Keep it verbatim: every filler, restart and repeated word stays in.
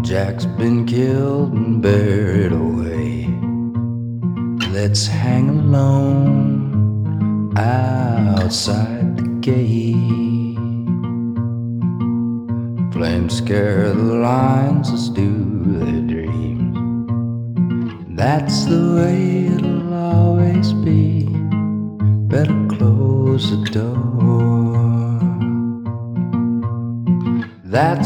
Jack's been killed and buried away. Let's hang alone outside the gate. Flames scare the lions as do their dreams. That's the way it'll always be. Better close the door. That's